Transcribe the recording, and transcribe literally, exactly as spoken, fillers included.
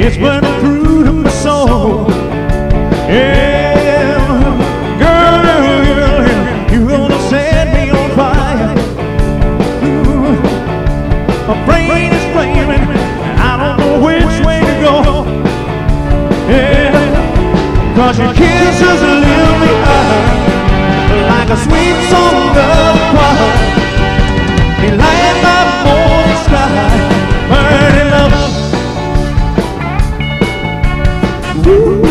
It's burning through to my soul. Yeah, girl, girl, you're gonna set me on fire. Ooh, my brain is flaming, and I don't know which way to go. Yeah, 'cause your kisses lift me up like a sweet song of the choir. They light my morning sky, burning up. Ooh.